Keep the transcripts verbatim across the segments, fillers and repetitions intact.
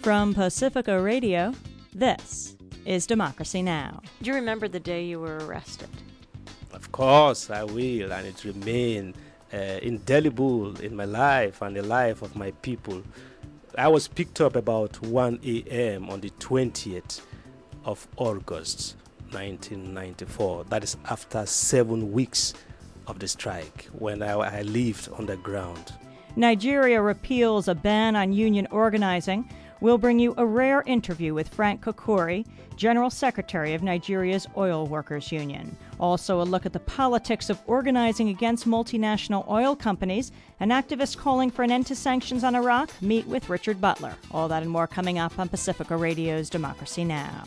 From Pacifica Radio, this is Democracy Now! Do you remember the day you were arrested? Of course I will, and it remains uh, indelible in my life and the life of my people. I was picked up about one a.m. on the twentieth of August, nineteen ninety-four. That is after seven weeks of the strike, when I, I lived on the ground. Nigeria repeals a ban on union organizing. We'll bring you a rare interview with Frank Kokori, General Secretary of Nigeria's Oil Workers Union. Also a look at the politics of organizing against multinational oil companies, and activists calling for an end to sanctions on Iraq. Meet with Richard Butler. All that and more coming up on Pacifica Radio's Democracy Now!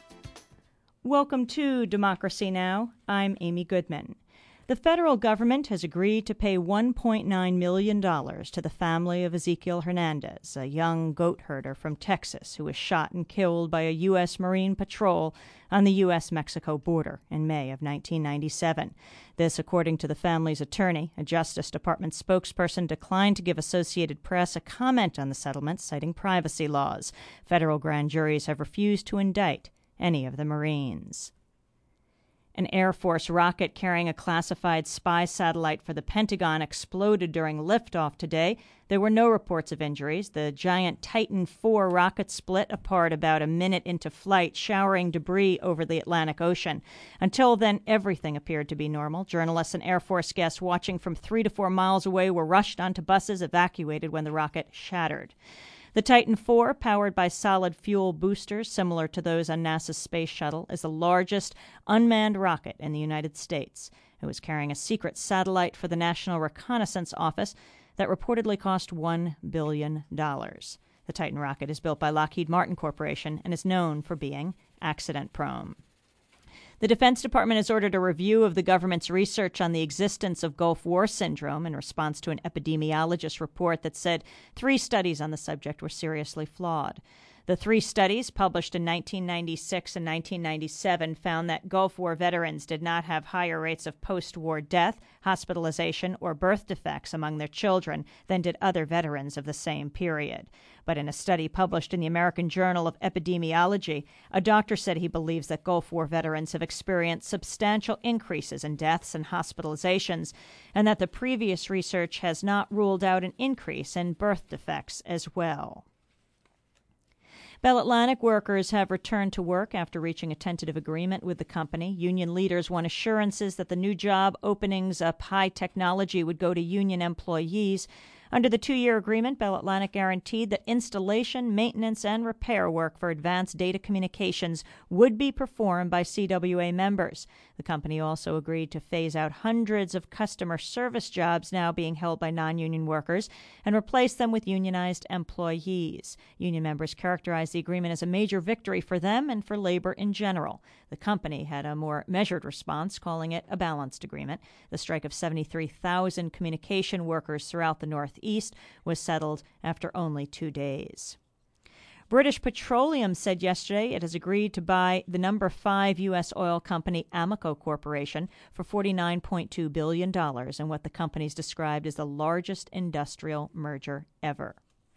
Welcome to Democracy Now! I'm Amy Goodman. The federal government has agreed to pay one point nine million dollars to the family of Ezekiel Hernandez, a young goat herder from Texas who was shot and killed by a U S Marine patrol on the U S Mexico border in May of nineteen ninety-seven. This, according to the family's attorney. A Justice Department spokesperson declined to give Associated Press a comment on the settlement, citing privacy laws. Federal grand juries have refused to indict any of the Marines. An Air Force rocket carrying a classified spy satellite for the Pentagon exploded during liftoff today. There were no reports of injuries. The giant Titan four rocket split apart about a minute into flight, showering debris over the Atlantic Ocean. Until then, everything appeared to be normal. Journalists and Air Force guests watching from three to four miles away were rushed onto buses, evacuated when the rocket shattered. The Titan four, powered by solid fuel boosters similar to those on NASA's Space Shuttle, is the largest unmanned rocket in the United States. It was carrying a secret satellite for the National Reconnaissance Office that reportedly cost one billion dollars. The Titan rocket is built by Lockheed Martin Corporation and is known for being accident-prone. The Defense Department has ordered a review of the government's research on the existence of Gulf War syndrome in response to an epidemiologist report that said three studies on the subject were seriously flawed. The three studies, published in nineteen ninety-six and nineteen ninety-seven, found that Gulf War veterans did not have higher rates of post-war death, hospitalization, or birth defects among their children than did other veterans of the same period. But in a study published in the American Journal of Epidemiology, a doctor said he believes that Gulf War veterans have experienced substantial increases in deaths and hospitalizations, and that the previous research has not ruled out an increase in birth defects as well. Bell Atlantic workers have returned to work after reaching a tentative agreement with the company. Union leaders want assurances that the new job openings up high technology would go to union employees. Under the two-year agreement, Bell Atlantic guaranteed that installation, maintenance, and repair work for advanced data communications would be performed by C W A members. The company also agreed to phase out hundreds of customer service jobs now being held by non-union workers and replace them with unionized employees. Union members characterized the agreement as a major victory for them and for labor in general. The company had a more measured response, calling it a balanced agreement. The strike of seventy-three thousand communication workers throughout the Northeast was settled after only two days. British Petroleum said yesterday it has agreed to buy the number five U S oil company Amoco Corporation for forty-nine point two billion dollars in what the company's described as the largest industrial merger ever.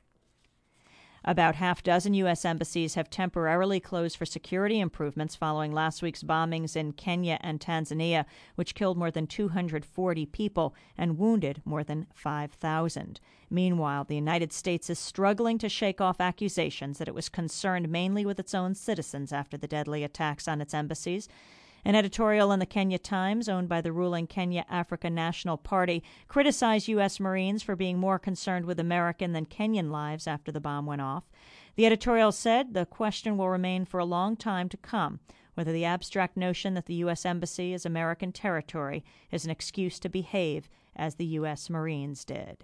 About half dozen U S embassies have temporarily closed for security improvements following last week's bombings in Kenya and Tanzania, which killed more than two hundred forty people and wounded more than five thousand. Meanwhile, the United States is struggling to shake off accusations that it was concerned mainly with its own citizens after the deadly attacks on its embassies. An editorial in the Kenya Times, owned by the ruling Kenya African National Party, criticized U S Marines for being more concerned with American than Kenyan lives after the bomb went off. The editorial said the question will remain for a long time to come, whether the abstract notion that the U S Embassy is American territory is an excuse to behave as the U S Marines did.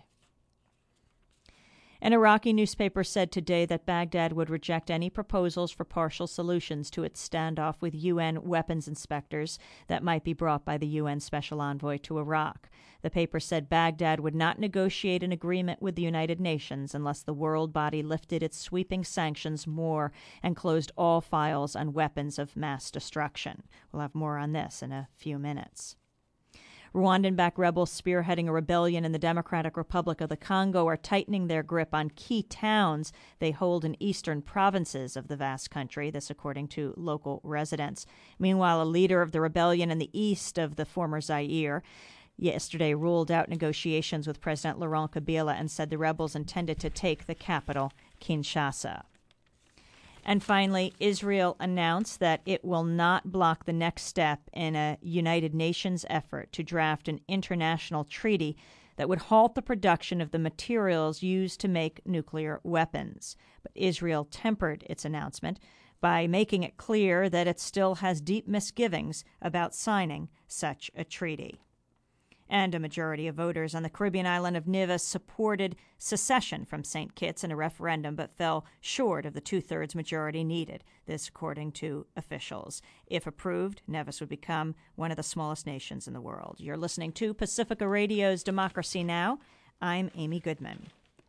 An Iraqi newspaper said today that Baghdad would reject any proposals for partial solutions to its standoff with U N weapons inspectors that might be brought by the U N Special Envoy to Iraq. The paper said Baghdad would not negotiate an agreement with the United Nations unless the world body lifted its sweeping sanctions more and closed all files on weapons of mass destruction. We'll have more on this in a few minutes. Rwandan-backed rebels spearheading a rebellion in the Democratic Republic of the Congo are tightening their grip on key towns they hold in eastern provinces of the vast country, this according to local residents. Meanwhile, a leader of the rebellion in the east of the former Zaire yesterday ruled out negotiations with President Laurent Kabila and said the rebels intended to take the capital, Kinshasa. And finally, Israel announced that it will not block the next step in a United Nations effort to draft an international treaty that would halt the production of the materials used to make nuclear weapons. But Israel tempered its announcement by making it clear that it still has deep misgivings about signing such a treaty. And a majority of voters on the Caribbean island of Nevis supported secession from Saint Kitts in a referendum, but fell short of the two-thirds majority needed, this according to officials. If approved, Nevis would become one of the smallest nations in the world. You're listening to Pacifica Radio's Democracy Now! I'm Amy Goodman.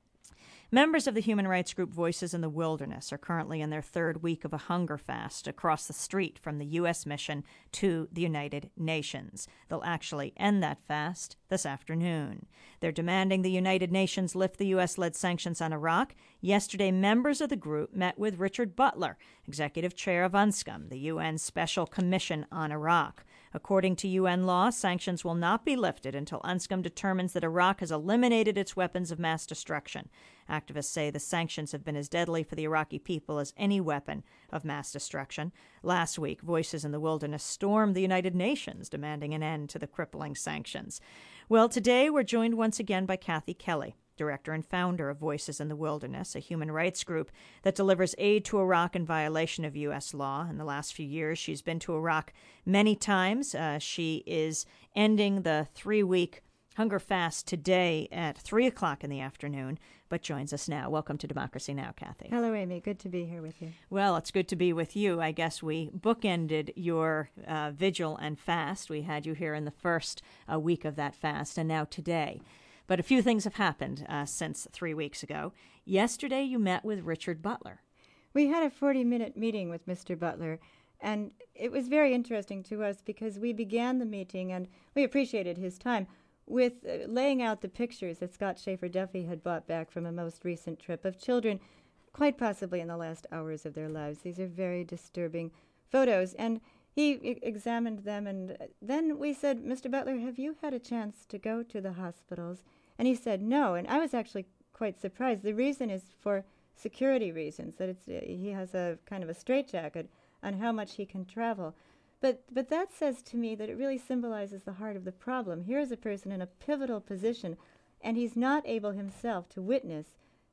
Members of the human rights group Voices in the Wilderness are currently in their third week of a hunger fast across the street from the U S mission to the United Nations. They'll actually end that fast this afternoon. They're demanding the United Nations lift the U S-led sanctions on Iraq. Yesterday, members of the group met with Richard Butler, executive chair of UNSCOM, the U N Special Commission on Iraq. According to U N law, sanctions will not be lifted until UNSCOM determines that Iraq has eliminated its weapons of mass destruction. Activists say the sanctions have been as deadly for the Iraqi people as any weapon of mass destruction. Last week, Voices in the Wilderness stormed the United Nations, demanding an end to the crippling sanctions. Well, today we're joined once again by Kathy Kelly, director and founder of Voices in the Wilderness, a human rights group that delivers aid to Iraq in violation of U S law. In the last few years, she's been to Iraq many times. Uh, she is ending the three-week hunger fast today at three o'clock in the afternoon, but joins us now. Welcome to Democracy Now!, Kathy. Hello, Amy. Good to be here with you. Well, it's good to be with you. I guess we bookended your uh, vigil and fast. We had you here in the first uh, week of that fast, and now today. But a few things have happened uh, since three weeks ago. Yesterday, you met with Richard Butler. We had a forty-minute meeting with Mister Butler, and it was very interesting to us because we began the meeting, and we appreciated his time, with uh, laying out the pictures that Scott Schaefer Duffy had brought back from a most recent trip of children, quite possibly in the last hours of their lives. These are very disturbing photos, and he e- examined them, and then we said, Mister Butler, have you had a chance to go to the hospitals? And he said no, and I was actually quite surprised. The reason is for security reasons, that it's uh, he has a kind of a straitjacket on how much he can travel. But but that says to me that it really symbolizes the heart of the problem. Here is a person in a pivotal position, and he's not able himself to witness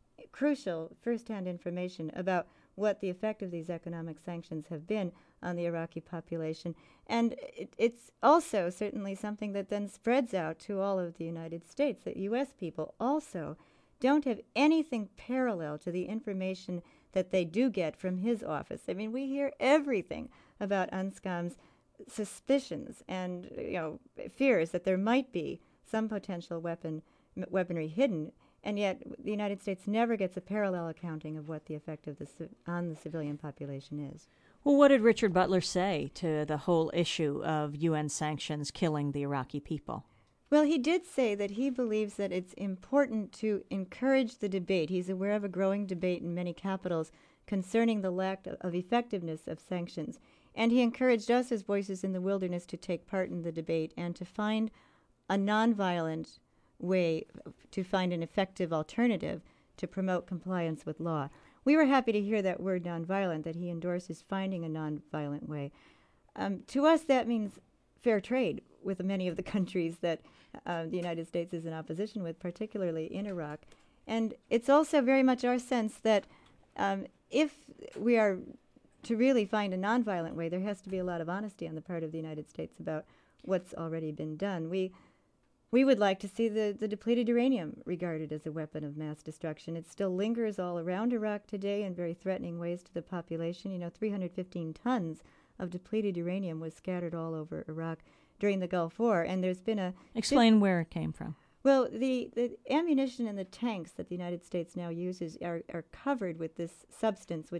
crucial first-hand information about what the effect of these economic sanctions have been on the Iraqi population. And it, it's also certainly something that then spreads out to all of the United States, that U S people also don't have anything parallel to the information that they do get from his office. I mean, we hear everything about UNSCOM's suspicions and you know fears that there might be some potential weapon weaponry hidden, and yet the United States never gets a parallel accounting of what the effect of the on the civilian population is. Well, what did Richard Butler say to the whole issue of U N sanctions killing the Iraqi people? Well, he did say that he believes that it's important to encourage the debate. He's aware of a growing debate in many capitals concerning the lack of effectiveness of sanctions. And he encouraged us as Voices in the Wilderness to take part in the debate and to find a nonviolent way to find an effective alternative to promote compliance with law. We were happy to hear that word nonviolent, that he endorses finding a nonviolent way. Um, to us, that means fair trade with many of the countries that uh, the United States is in opposition with, particularly in Iraq. And it's also very much our sense that um, if we are to really find a nonviolent way, there has to be a lot of honesty on the part of the United States about what's already been done. We we would like to see the, the depleted uranium regarded as a weapon of mass destruction. It still lingers all around Iraq today in very threatening ways to the population. You know, three hundred fifteen tons of depleted uranium was scattered all over Iraq during the Gulf War, and there's been a... Explain di- where it came from. Well, the, the ammunition and the tanks that the United States now uses are, are covered with this substance, which is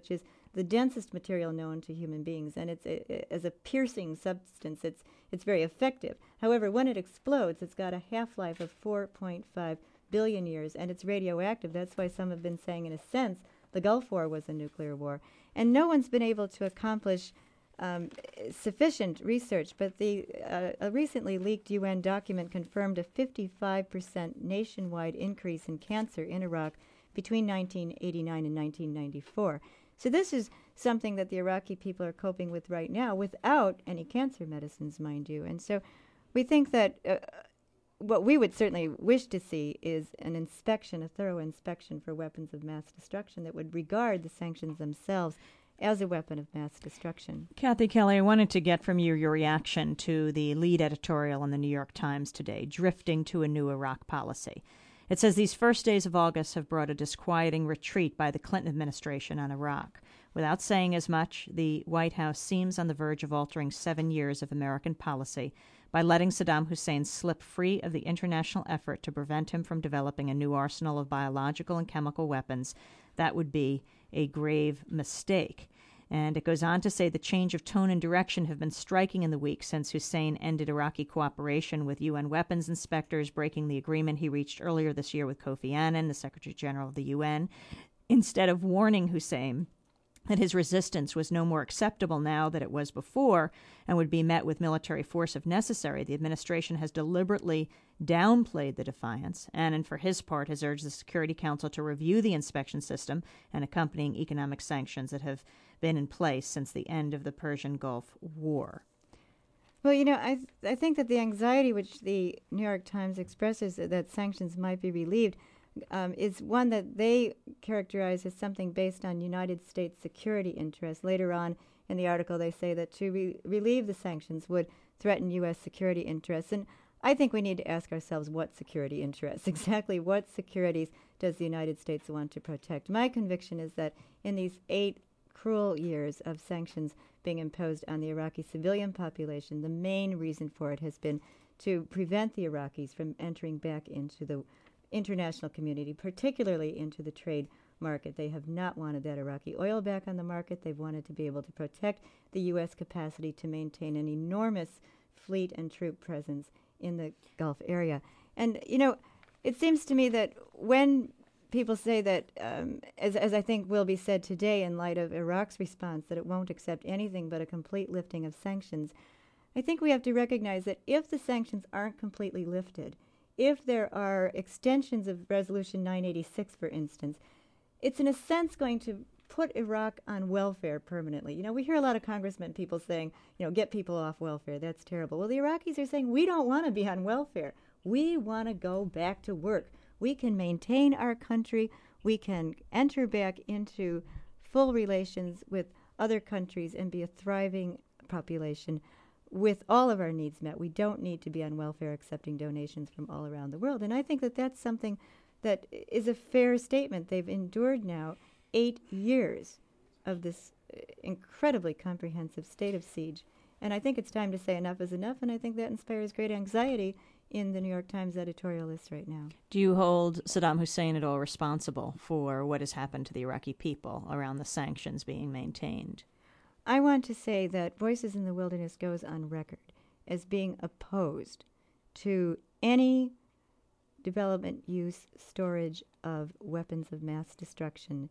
the densest material known to human beings, and it's a, as a piercing substance, it's it's very effective. However, when it explodes, it's got a half-life of four point five billion years, and it's radioactive. That's why some have been saying, in a sense, the Gulf War was a nuclear war. And no one's been able to accomplish um, sufficient research, but the uh, a recently leaked U N document confirmed a fifty-five percent nationwide increase in cancer in Iraq between nineteen eighty-nine and nineteen ninety-four. So this is something that the Iraqi people are coping with right now without any cancer medicines, mind you. And so we think that uh, what we would certainly wish to see is an inspection, a thorough inspection for weapons of mass destruction that would regard the sanctions themselves as a weapon of mass destruction. Kathy Kelly, I wanted to get from you your reaction to the lead editorial in the New York Times today, Drifting to a New Iraq Policy. It says these first days of August have brought a disquieting retreat by the Clinton administration on Iraq. Without saying as much, the White House seems on the verge of altering seven years of American policy by letting Saddam Hussein slip free of the international effort to prevent him from developing a new arsenal of biological and chemical weapons. That would be a grave mistake. And it goes on to say the change of tone and direction have been striking in the weeks since Hussein ended Iraqi cooperation with U N weapons inspectors, breaking the agreement he reached earlier this year with Kofi Annan, the Secretary General of the U N. Instead of warning Hussein that his resistance was no more acceptable now than it was before and would be met with military force if necessary, the administration has deliberately downplayed the defiance. Annan, for his part, has urged the Security Council to review the inspection system and accompanying economic sanctions that have been in place since the end of the Persian Gulf War. Well, you know, I th- I think that the anxiety which the New York Times expresses that, that sanctions might be relieved um, is one that they characterize as something based on United States security interests. Later on in the article, they say that to re- relieve the sanctions would threaten U S security interests. And I think we need to ask ourselves what security interests, exactly what securities does the United States want to protect? My conviction is that in these eight cruel years of sanctions being imposed on the Iraqi civilian population, the main reason for it has been to prevent the Iraqis from entering back into the international community, particularly into the trade market. They have not wanted that Iraqi oil back on the market. They've wanted to be able to protect the U S capacity to maintain an enormous fleet and troop presence in the Gulf area. And, you know, it seems to me that when people say that, um, as, as I think will be said today in light of Iraq's response, that it won't accept anything but a complete lifting of sanctions, I think we have to recognize that if the sanctions aren't completely lifted, if there are extensions of Resolution nine eighty-six, for instance, it's in a sense going to put Iraq on welfare permanently. You know, we hear a lot of congressmen, people saying, you know, get people off welfare. That's terrible. Well, the Iraqis are saying, we don't want to be on welfare. We want to go back to work. We can maintain our country. We can enter back into full relations with other countries and be a thriving population with all of our needs met. We don't need to be on welfare accepting donations from all around the world. And I think that that's something that is a fair statement. They've endured now eight years of this incredibly comprehensive state of siege. And I think it's time to say enough is enough, and I think that inspires great anxiety in the New York Times editorialists right now. Do you hold Saddam Hussein at all responsible for what has happened to the Iraqi people around the sanctions being maintained? I want to say that Voices in the Wilderness goes on record as being opposed to any development, use, storage of weapons of mass destruction,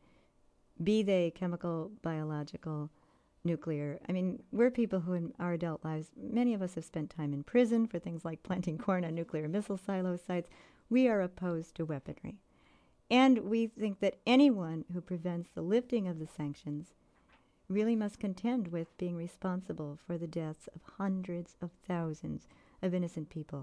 be they chemical, biological, nuclear. I mean, we're people who in our adult lives, many of us have spent time in prison for things like planting corn on nuclear missile silo sites. We are opposed to weaponry. And we think that anyone who prevents the lifting of the sanctions really must contend with being responsible for the deaths of hundreds of thousands of innocent people.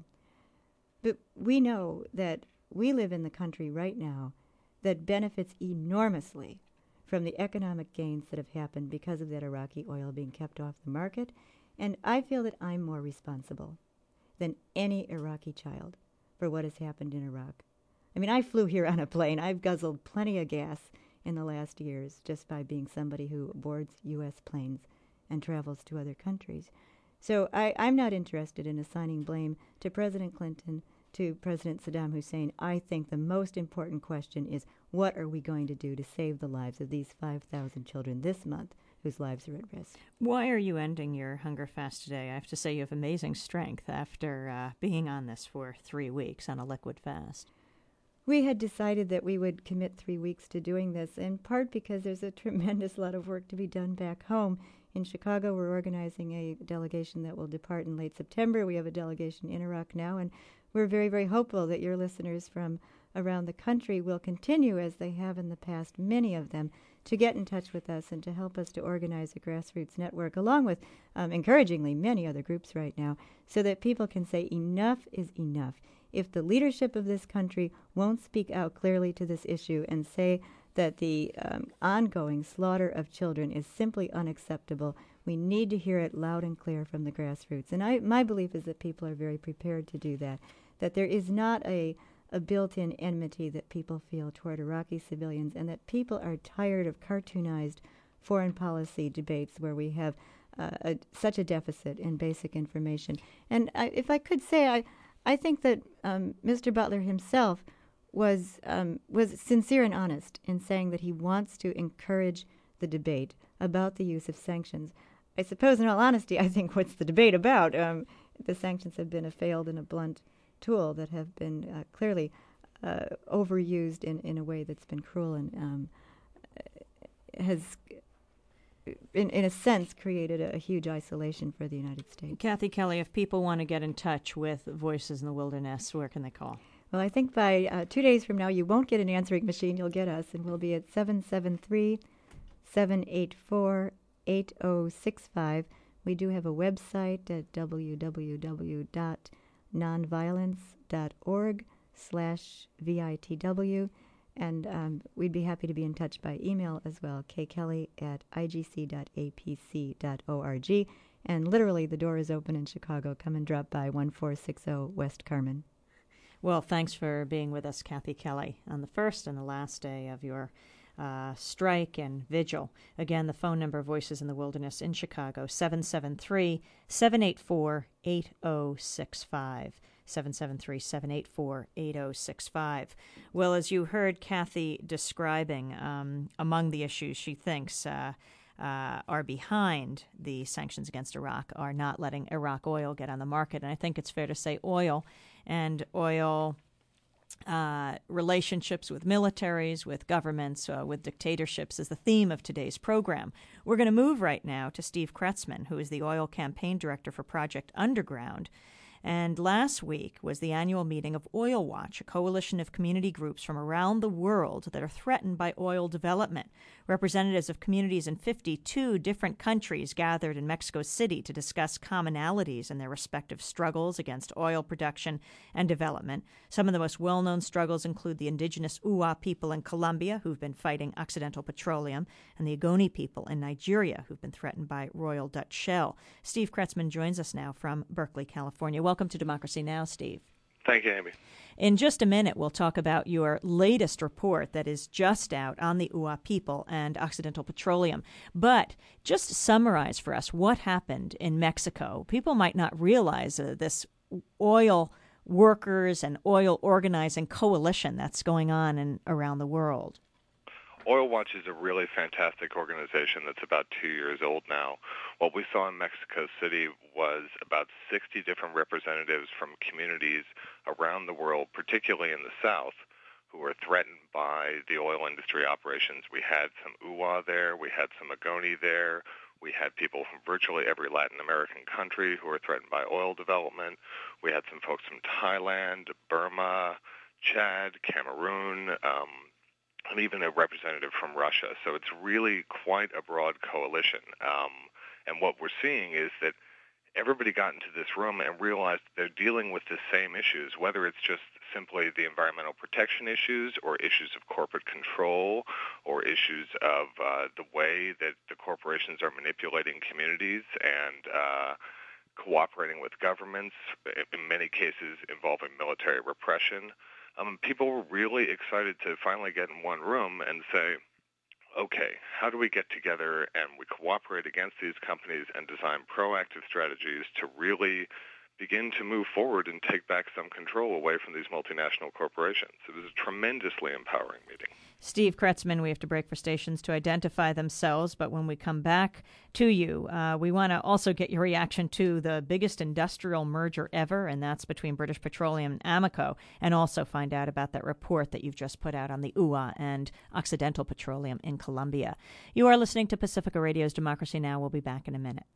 But we know that we live in the country right now that benefits enormously from the economic gains that have happened because of that Iraqi oil being kept off the market. And I feel that I'm more responsible than any Iraqi child for what has happened in Iraq. I mean, I flew here on a plane. I've guzzled plenty of gas in the last years just by being somebody who boards U S planes and travels to other countries. So I, I'm not interested in assigning blame to President Clinton, to President Saddam Hussein, I think the most important question is, what are we going to do to save the lives of these five thousand children this month whose lives are at risk? Why are you ending your hunger fast today? I have to say you have amazing strength after uh, being on this for three weeks on a liquid fast. We had decided that we would commit three weeks to doing this, in part because there's a tremendous lot of work to be done back home. In Chicago, we're organizing a delegation that will depart in late September. We have a delegation in Iraq now, and we're very, very hopeful that your listeners from around the country will continue, as they have in the past, many of them, to get in touch with us and to help us to organize a grassroots network, along with, um, encouragingly, many other groups right now, so that people can say enough is enough. If the leadership of this country won't speak out clearly to this issue and say that the um, ongoing slaughter of children is simply unacceptable, we need to hear it loud and clear from the grassroots. And I, my belief is that people are very prepared to do that, that there is not a, a built-in enmity that people feel toward Iraqi civilians, and that people are tired of cartoonized foreign policy debates where we have uh, a, such a deficit in basic information. And I, if I could say, I, I think that um, Mister Butler himself was um, was sincere and honest in saying that he wants to encourage the debate about the use of sanctions. I suppose, in all honesty, I think what's the debate about? Um, the sanctions have been a failed and a blunt tool that have been uh, clearly uh, overused in, in a way that's been cruel and um, has, in, in a sense, created a, a huge isolation for the United States. Kathy Kelly, if people want to get in touch with Voices in the Wilderness, where can they call? Well, I think by uh, two days from now, you won't get an answering machine. You'll get us, and we'll be at seven seven three, seven eight four, eight oh six five. We do have a website at w w w dot nonviolence dot org slash V I T W, and um, we'd be happy to be in touch by email as well, kkelly at i g c dot a p c dot org. And literally, the door is open in Chicago. Come and drop by one four six zero West Carmen. Well, thanks for being with us, Kathy Kelly, on the first and the last day of your uh, strike and vigil. Again, the phone number, Voices in the Wilderness in Chicago, seven seven three, seven eight four, eight oh six five. seven seven three, seven eight four, eight oh six five. Well, as you heard Kathy describing, um, among the issues she thinks uh, uh, are behind the sanctions against Iraq are not letting Iraq oil get on the market. And I think it's fair to say oil and oil uh, relationships with militaries, with governments, uh, with dictatorships is the theme of today's program. We're going to move right now to Steve Kretzmann, who is the oil campaign director for Project Underground. And last week was the annual meeting of Oil Watch, a coalition of community groups from around the world that are threatened by oil development. Representatives of communities in fifty-two different countries gathered in Mexico City to discuss commonalities in their respective struggles against oil production and development. Some of the most well-known struggles include the indigenous Uwa people in Colombia, who've been fighting Occidental Petroleum, and the Ogoni people in Nigeria, who've been threatened by Royal Dutch Shell. Steve Kretzmann joins us now from Berkeley, California. Welcome to Democracy Now!, Steve. Thank you, Amy. In just a minute, we'll talk about your latest report that is just out on the Uwa people and Occidental Petroleum. But just summarize for us what happened in Mexico. People might not realize uh, this oil workers and oil organizing coalition that's going on in, around the world. Oil Watch is a really fantastic organization that's about two years old now. What we saw in Mexico City was about sixty different representatives from communities around the world, particularly in the South, who were threatened by the oil industry operations. We had some Uwa there, we had some Ogoni there, we had people from virtually every Latin American country who were threatened by oil development. We had some folks from Thailand, Burma, Chad, Cameroon, um, and even a representative from Russia. So it's really quite a broad coalition. Um, and what we're seeing is that everybody got into this room and realized they're dealing with the same issues, whether it's just simply the environmental protection issues or issues of corporate control or issues of uh, the way that the corporations are manipulating communities and uh, cooperating with governments, in many cases involving military repression. Um, people were really excited to finally get in one room and say, okay, how do we get together and we cooperate against these companies and design proactive strategies to really begin to move forward and take back some control away from these multinational corporations. It was a tremendously empowering meeting. Steve Kretzmann, we have to break for stations to identify themselves, but when we come back to you, uh, we want to also get your reaction to the biggest industrial merger ever, and that's between British Petroleum and Amoco, and also find out about that report that you've just put out on the U A and Occidental Petroleum in Colombia. You are listening to Pacifica Radio's Democracy Now! We'll be back in a minute.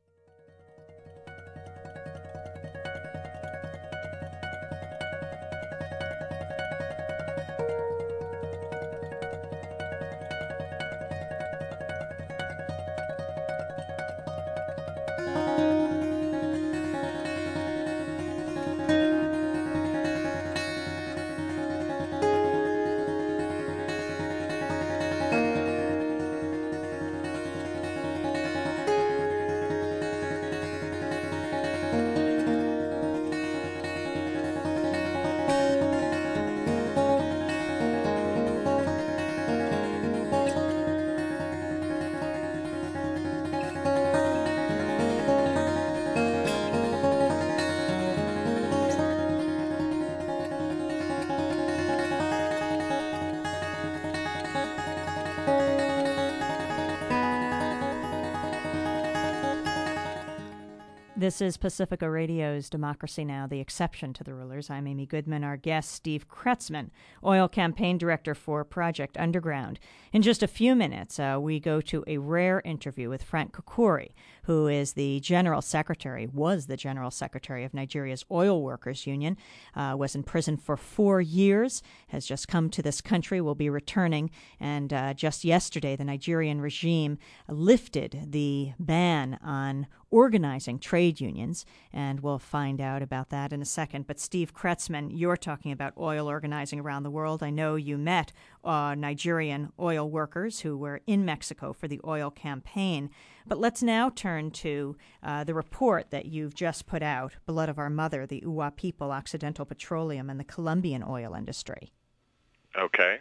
This is Pacifica Radio's Democracy Now!, the exception to the rulers. I'm Amy Goodman. Our guest, Steve Kretzmann, oil campaign director for Project Underground. In just a few minutes, uh, we go to a rare interview with Frank Kokuri, who is the general secretary, was the general secretary of Nigeria's Oil Workers Union, uh, was in prison for four years, has just come to this country, will be returning, and uh, just yesterday, the Nigerian regime lifted the ban on organizing trade unions, and we'll find out about that in a second. But Steve Kretzmann, you're talking about oil organizing around the world. I know you met uh, Nigerian oil workers who were in Mexico for the oil campaign. But let's now turn to uh, the report that you've just put out, Blood of Our Mother, the U A People, Occidental Petroleum, and the Colombian oil industry. Okay.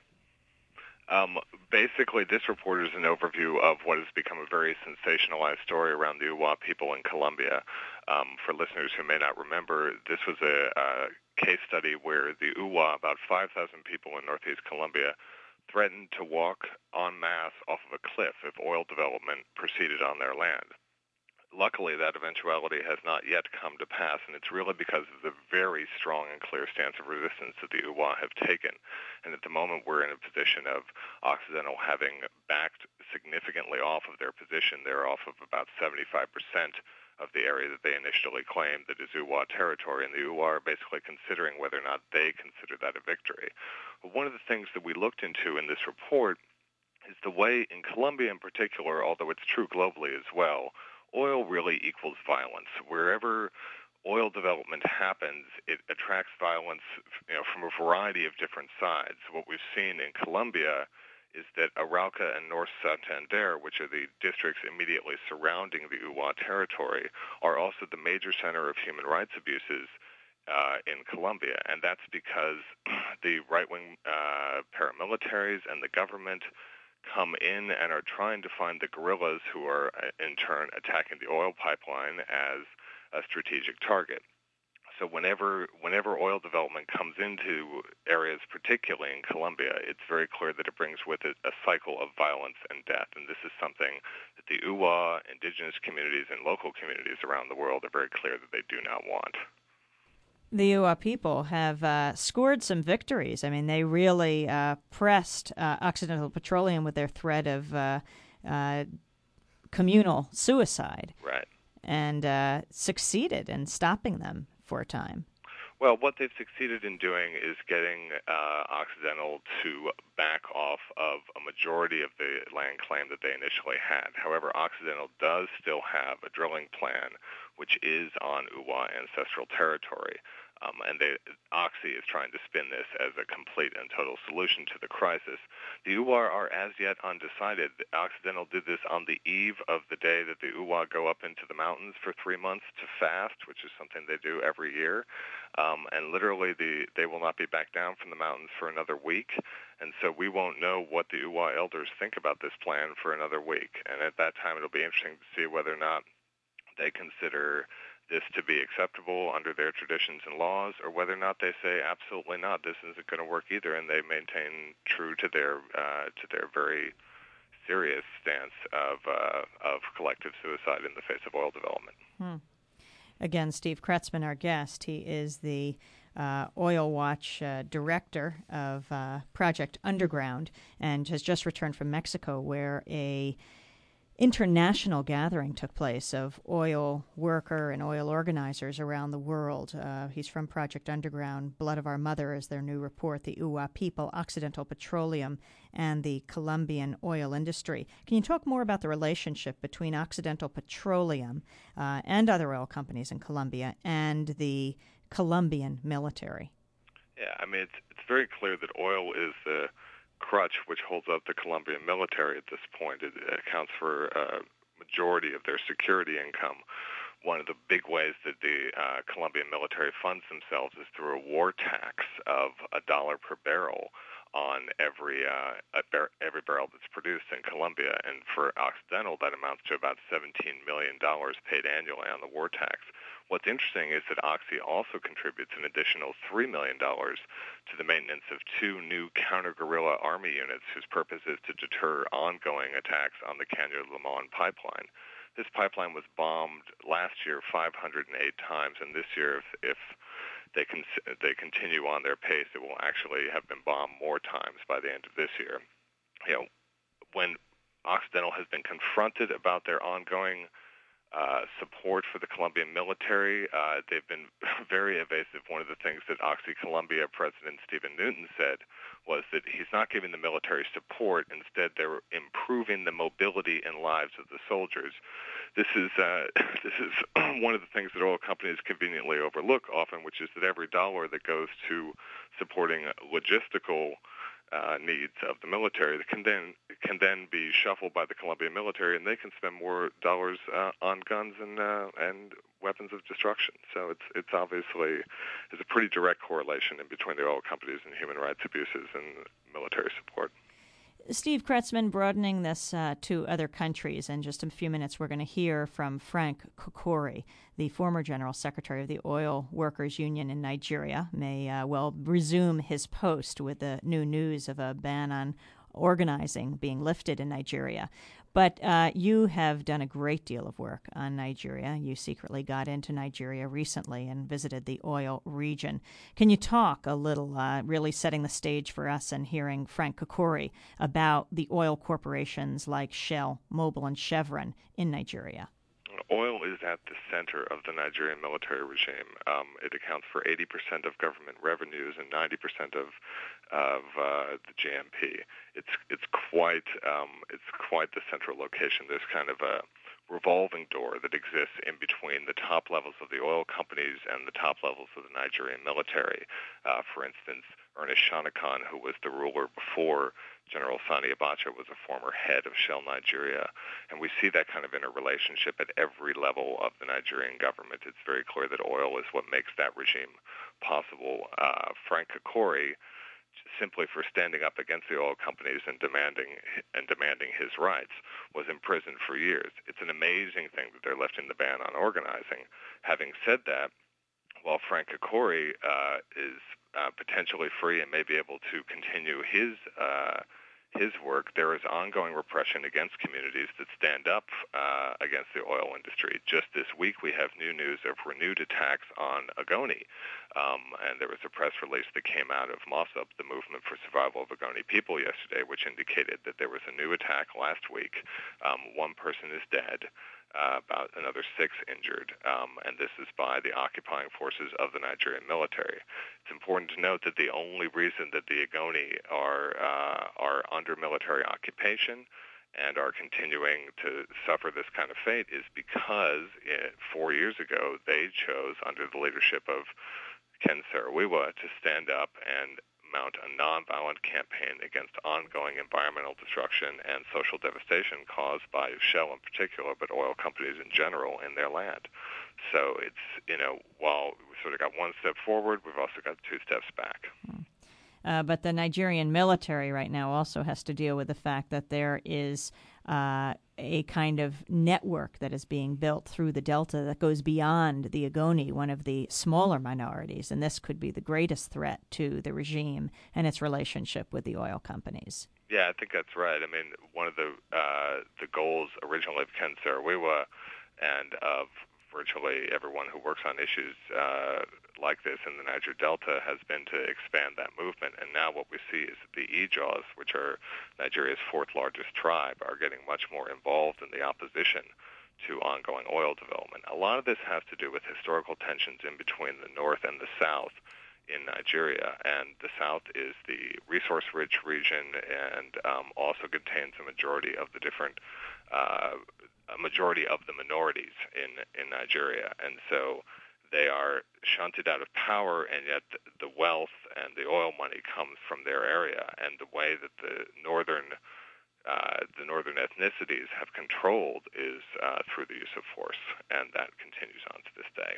Um, basically, this report is an overview of what has become a very sensationalized story around the U A people in Colombia. Um, for listeners who may not remember, this was a, a case study where the U A, about five thousand people in northeast Colombia, threatened to walk en masse off of a cliff if oil development proceeded on their land. Luckily, that eventuality has not yet come to pass, and it's really because of the very strong and clear stance of resistance that the U A have taken. And at the moment, we're in a position of Occidental having backed significantly off of their position. They're off of about seventy-five percent of the area that they initially claimed that is U A territory, and the U A are basically considering whether or not they consider that a victory. But one of the things that we looked into in this report is the way, in Colombia in particular, although it's true globally as well, oil really equals violence. Wherever oil development happens, it attracts violence, you know, from a variety of different sides. What we've seen in Colombia is that Arauca and North Santander, which are the districts immediately surrounding the U A territory, are also the major center of human rights abuses uh, in Colombia. And that's because the right-wing uh, paramilitaries and the government come in and are trying to find the guerrillas who are, in turn, attacking the oil pipeline as a strategic target. So whenever whenever oil development comes into areas, particularly in Colombia, it's very clear that it brings with it a cycle of violence and death. And this is something that the U A, indigenous communities, and local communities around the world are very clear that they do not want. The U A people have uh, scored some victories. I mean, they really uh, pressed uh, Occidental Petroleum with their threat of uh, uh, communal suicide. Right. And uh, succeeded in stopping them for a time. Well, what they've succeeded in doing is getting uh, Occidental to back off of a majority of the land claim that they initially had. However, Occidental does still have a drilling plan, which is on U A ancestral territory. Um, and they, Oxy is trying to spin this as a complete and total solution to the crisis. The U A are as yet undecided. Occidental did this on the eve of the day that the U A go up into the mountains for three months to fast, which is something they do every year. Um, and literally, the, they will not be back down from the mountains for another week. And so we won't know what the U A elders think about this plan for another week. And at that time, it'll be interesting to see whether or not they consider this to be acceptable under their traditions and laws, or whether or not they say absolutely not, this isn't going to work either, and they maintain true to their uh, to their very serious stance of uh, of collective suicide in the face of oil development. Hmm. Again, Steve Kretzmann, our guest. He is the uh, Oil Watch uh, director of uh, Project Underground, and has just returned from Mexico, where a international gathering took place of oil worker and oil organizers around the world. Uh, he's from Project Underground. Blood of Our Mother is their new report, the U A people, Occidental Petroleum, and the Colombian oil industry. Can you talk more about the relationship between Occidental Petroleum uh, and other oil companies in Colombia and the Colombian military? Yeah, I mean, it's, it's very clear that oil is the crutch which holds up the Colombian military at this point. It, it accounts for a majority of their security income. One of the big ways that the uh, Colombian military funds themselves is through a war tax of a dollar per barrel on every uh, bar- every barrel that's produced in Colombia. And for Occidental, that amounts to about seventeen million dollars paid annually on the war tax. What's interesting is that Oxy also contributes an additional three million dollars to the maintenance of two new counter-guerrilla army units whose purpose is to deter ongoing attacks on the Caño-Limón pipeline. This pipeline was bombed last year five hundred eight times, and this year, if, if they, con- they continue on their pace, it will actually have been bombed more times by the end of this year. You know, when Occidental has been confronted about their ongoing Uh, support for the Colombian military, uh, they've been very evasive. One of the things that Oxy Colombia President Stephen Newton said was that he's not giving the military support. Instead, they're improving the mobility and lives of the soldiers. This is uh, this is one of the things that oil companies conveniently overlook often, which is that every dollar that goes to supporting logistical Uh, needs of the military that can then can then be shuffled by the Colombian military, and they can spend more dollars uh, on guns and uh, and weapons of destruction. So it's it's obviously there's a pretty direct correlation in between the oil companies and human rights abuses and military support. Steve Kretzmann, broadening this uh, to other countries. In just a few minutes, we're going to hear from Frank Kokori, the former General Secretary of the Oil Workers Union in Nigeria, may uh, well resume his post with the new news of a ban on organizing being lifted in Nigeria. But uh, you have done a great deal of work on Nigeria. You secretly got into Nigeria recently and visited the oil region. Can you talk a little, uh, really setting the stage for us and hearing Frank Kokori about the oil corporations like Shell, Mobil, and Chevron in Nigeria? Oil is at the center of the Nigerian military regime. Um, it accounts for eighty percent of government revenues and ninety percent of of uh, the G M P. It's it's quite um, it's quite the central location. There's kind of a revolving door that exists in between the top levels of the oil companies and the top levels of the Nigerian military. Uh, for instance, Ernest Shanakan, who was the ruler before General Sani Abacha, was a former head of Shell Nigeria. And we see that kind of interrelationship at every level of the Nigerian government. It's very clear that oil is what makes that regime possible. Uh, Frank Kokori, simply for standing up against the oil companies and demanding and demanding his rights, was imprisoned for years. It's an amazing thing that they're lifting the ban on organizing. Having said that, while Frank Kokori uh, is uh, potentially free and may be able to continue his uh, his work, there is ongoing repression against communities that stand up uh, against the oil industry. Just this week, we have new news of renewed attacks on Ogoni, um, and there was a press release that came out of MOSUP, the Movement for Survival of Ogoni People, yesterday, which indicated that there was a new attack last week. Um, one person is dead. Uh, about another six injured, um, and this is by the occupying forces of the Nigerian military. It's important to note that the only reason that the Ogoni are uh, are under military occupation and are continuing to suffer this kind of fate is because it, four years ago they chose, under the leadership of Ken Saro-Wiwa, to stand up and mount a nonviolent campaign against ongoing environmental destruction and social devastation caused by Shell in particular, but oil companies in general in their land. So it's, you know, while we sort of got one step forward, we've also got two steps back. Uh, but the Nigerian military right now also has to deal with the fact that there is uh, a kind of network that is being built through the Delta that goes beyond the Ogoni, one of the smaller minorities, and this could be the greatest threat to the regime and its relationship with the oil companies. Yeah, I think that's right. I mean, one of the uh, the goals originally of Ken Saro-Wiwa and of virtually everyone who works on issues uh, like this in the Niger Delta has been to expand that movement. And now what we see is that the Ijaws, which are Nigeria's fourth largest tribe, are getting much more involved in the opposition to ongoing oil development. A lot of this has to do with historical tensions in between the north and the south in Nigeria, and the south is the resource-rich region and um, also contains a majority of the different uh, a majority of the minorities in, in Nigeria. And so they are shunted out of power, and yet the wealth and the oil money comes from their area. And the way that the northern uh, the northern ethnicities have controlled is uh, through the use of force, and that continues on to this day.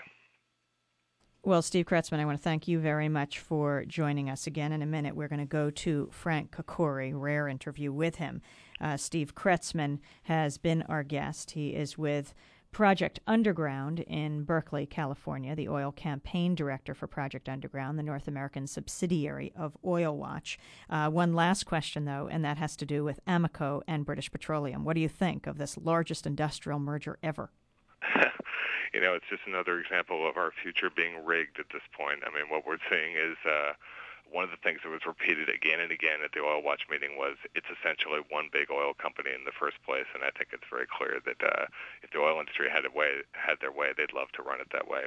Well, Steve Kretzmann, I want to thank you very much for joining us again. In a minute, we're going to go to Frank Kokori, rare interview with him. Uh, Steve Kretzmann has been our guest. He is with Project Underground in Berkeley, California, the oil campaign director for Project Underground, the North American subsidiary of Oil Watch. Uh, one last question, though, and that has to do with Amoco and British Petroleum. What do you think of this largest industrial merger ever? You know, it's just another example of our future being rigged at this point. I mean, what we're seeing is uh, one of the things that was repeated again and again at the Oil Watch meeting was it's essentially one big oil company in the first place, and I think it's very clear that uh, if the oil industry had, a way, had their way, they'd love to run it that way.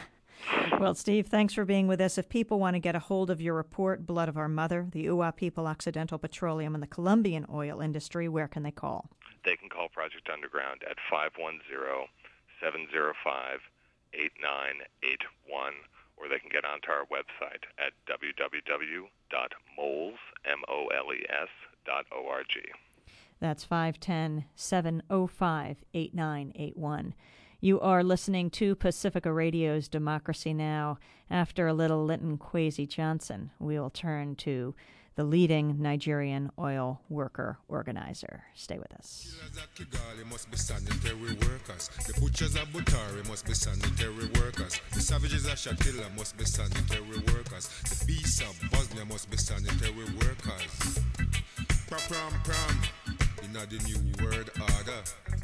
Well, Steve, thanks for being with us. If people want to get a hold of your report, Blood of Our Mother, the Uwa People, Occidental Petroleum, and the Colombian oil industry, where can they call? They can call Project Underground at five one zero, seven zero five, eight nine eight one, or they can get onto our website at w w w dot moles, M O L E S, dot O R G. That's five one zero, seven zero five, eight nine eight one. You are listening to Pacifica Radio's Democracy Now! After a little Linton Kwesi Johnson, we will turn to the leading Nigerian oil worker organizer. Stay with us. The Kigali must be sanitary workers. The butchers of Butari must be sanitary workers. The savages of Shatila must be sanitary workers. The beasts of Bosnia must be sanitary workers. Pram pram, in the new world order.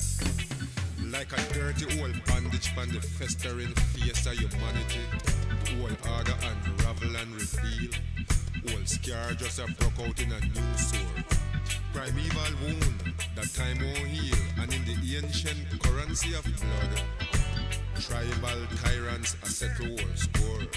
Like a dirty old bandage pan the festering face of humanity. The old order unravel and reveal. Old scar just a broke out in a new sore. Primeval wound that time won't heal. And in the ancient currency of blood, tribal tyrants a settle war score.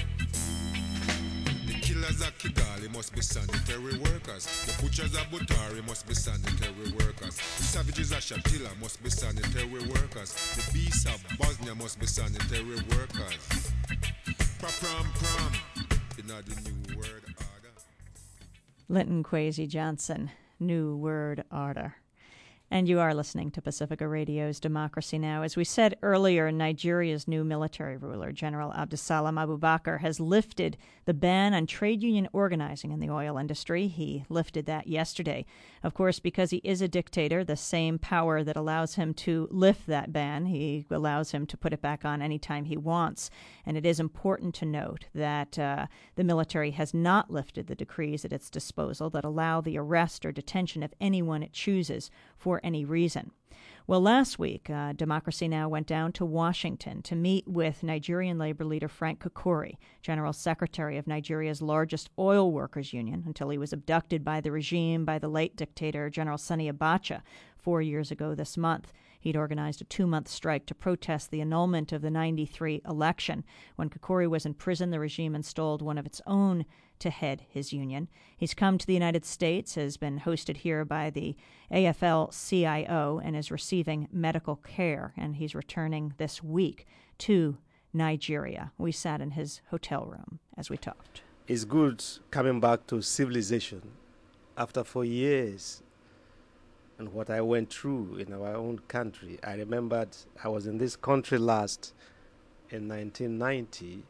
The killers of Kigali must be sanitary workers. The butchers of Butari must be sanitary workers. The savages of Shatila must be sanitary workers. The beasts of Bosnia must be sanitary workers. Pram pram, in the new world order. Linton Kwesi Johnson, New World Order. And you are listening to Pacifica Radio's Democracy Now! As we said earlier, Nigeria's new military ruler, General Abdusalam Abubakar, has lifted the ban on trade union organizing in the oil industry. He lifted that yesterday. Of course, because he is a dictator, the same power that allows him to lift that ban, he allows him to put it back on anytime he wants. And it is important to note that uh, the military has not lifted the decrees at its disposal that allow the arrest or detention of anyone it chooses for any reason. Well, last week, uh, Democracy Now! Went down to Washington to meet with Nigerian labor leader Frank Kokori, General Secretary of Nigeria's largest oil workers union, until he was abducted by the regime by the late dictator General Sani Abacha four years ago this month. He'd organized a two-month strike to protest the annulment of the ninety-three election. When Kokori was in prison, the regime installed one of its own to head his union. He's come to the United States, has been hosted here by the A F L C I O, and is receiving medical care, and he's returning this week to Nigeria. We sat in his hotel room as we talked. It's good coming back to civilization after four years and what I went through in our own country. I remembered I was in this country last in nineteen ninety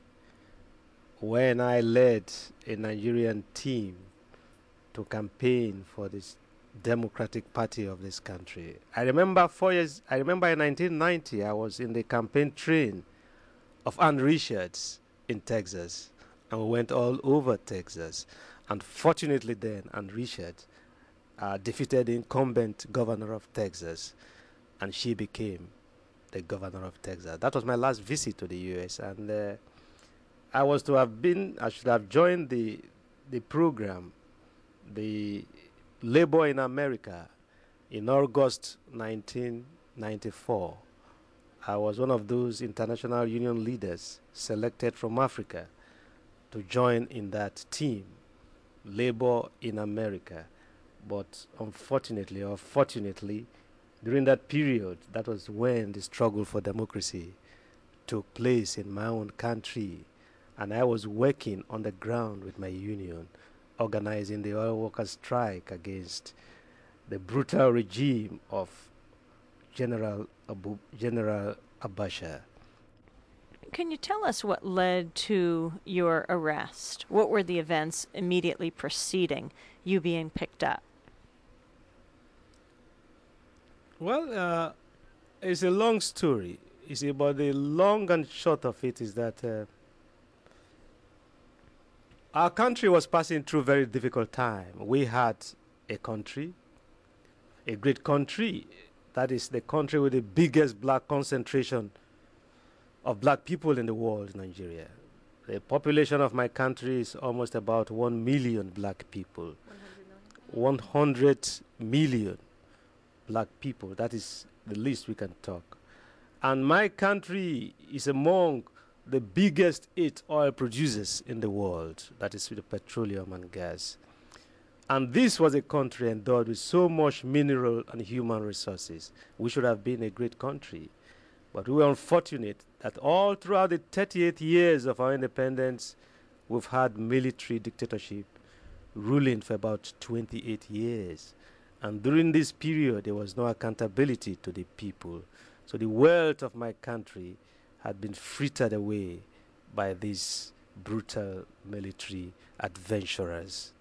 when I led a Nigerian team to campaign for this Democratic Party of this country. I remember four years, I remember in nineteen ninety, I was in the campaign train of Ann Richards in Texas, and we went all over Texas. And fortunately then, Ann Richards uh, defeated the incumbent governor of Texas, and she became the governor of Texas. That was my last visit to the U S, and uh, I was to have been, I should have joined the the program, the Labor in America, in August nineteen ninety-four. I was one of those international union leaders selected from Africa to join in that team, Labor in America. But unfortunately or fortunately, during that period, that was when the struggle for democracy took place in my own country. And I was working on the ground with my union, organizing the oil workers' strike against the brutal regime of General Abu, General Abacha. Can you tell us what led to your arrest? What were the events immediately preceding you being picked up? Well, uh, it's a long story. You see, but the long and short of it is that uh, our country was passing through a very difficult time. We had a country, a great country, that is the country with the biggest black concentration of black people in the world, Nigeria. The population of my country is almost about one million black people. one hundred million black people. That is the least we can talk. And my country is among the biggest eight oil producers in the world. That is with the petroleum and gas. And this was a country endowed with so much mineral and human resources. We should have been a great country. But we were unfortunate that all throughout the thirty-eight years of our independence, we've had military dictatorship ruling for about twenty-eight years. And during this period, there was no accountability to the people. So the wealth of my country had been frittered away by these brutal military adventurers.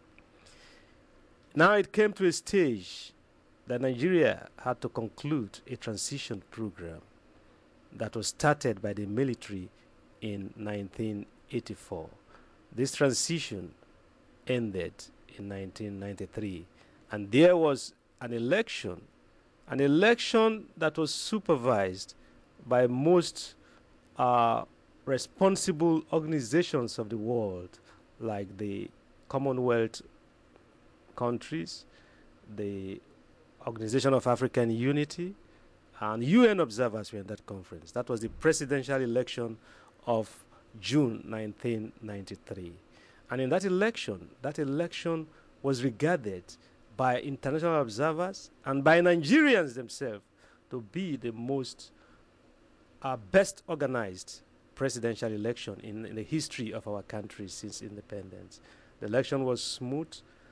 Now it came to a stage that Nigeria had to conclude a transition program that was started by the military in nineteen eighty-four. This transition ended in nineteen ninety-three, and there was an election, an election that was supervised by most uh, responsible organizations of the world, like the Commonwealth countries, the Organization of African Unity, and U N observers were in that conference. That was the presidential election of June nineteen ninety-three. And in that election, that election was regarded by international observers and by Nigerians themselves to be the most uh, best organized presidential election in, in the history of our country since independence. The election was smooth.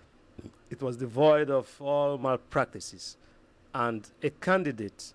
It was devoid of all malpractices. And a candidate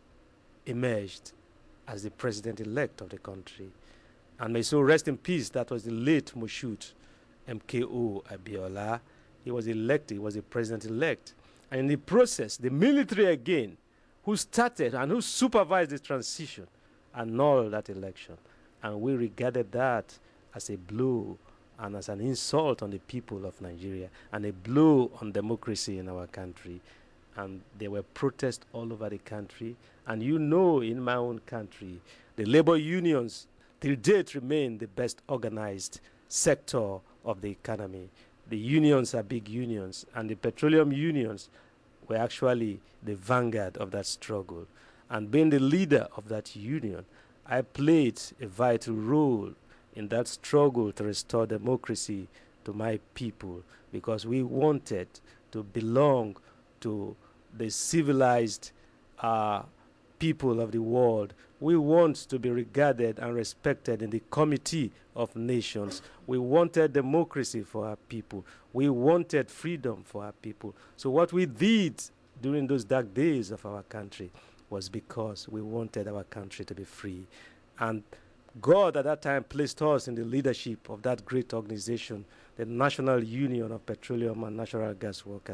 emerged as the president-elect of the country. And may so rest in peace, that was the late Moshood M K O Abiola. He was elected, he was the president-elect. And in the process, the military again, who started and who supervised the transition, annulled that election. And we regarded that as a blow and as an insult on the people of Nigeria and a blow on democracy in our country. And there were protests all over the country. And you know, in my own country, the labor unions till date remain the best organized sector of the economy. The unions are big unions, and the petroleum unions were actually the vanguard of that struggle. And being the leader of that union, I played a vital role in that struggle to restore democracy to my people, because we wanted to belong to the civilized uh, people of the world. We want to be regarded and respected in the Committee of Nations. We wanted democracy for our people. We wanted freedom for our people. So what we did during those dark days of our country was because we wanted our country to be free. And God at that time placed us in the leadership of that great organization, the National Union of Petroleum and Natural Gas Workers.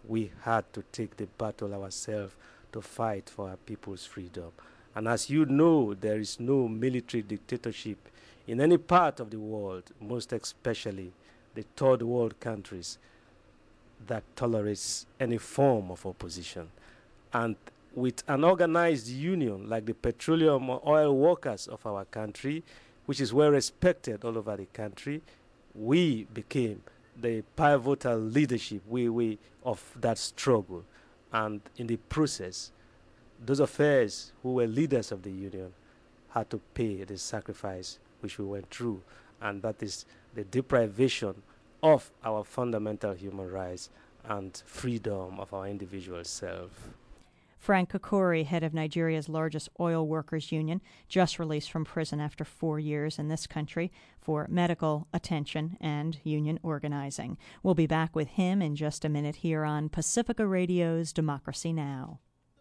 we had to take the battle ourselves to fight for our people's freedom. And as you know, there is no military dictatorship in any part of the world, most especially the third world countries, that tolerates any form of opposition. And with an organized union like the petroleum or oil workers of our country, which is well respected all over the country, we became the pivotal leadership we, we of that struggle. And in the process, those of us who were leaders of the union had to pay the sacrifice which we went through, and that is the deprivation of our fundamental human rights and freedom of our individual self. Frank Kokori, head of Nigeria's largest oil workers union, just released from prison after four years in this country for medical attention and union organizing. We'll be back with him in just a minute here on Pacifica Radio's Democracy Now!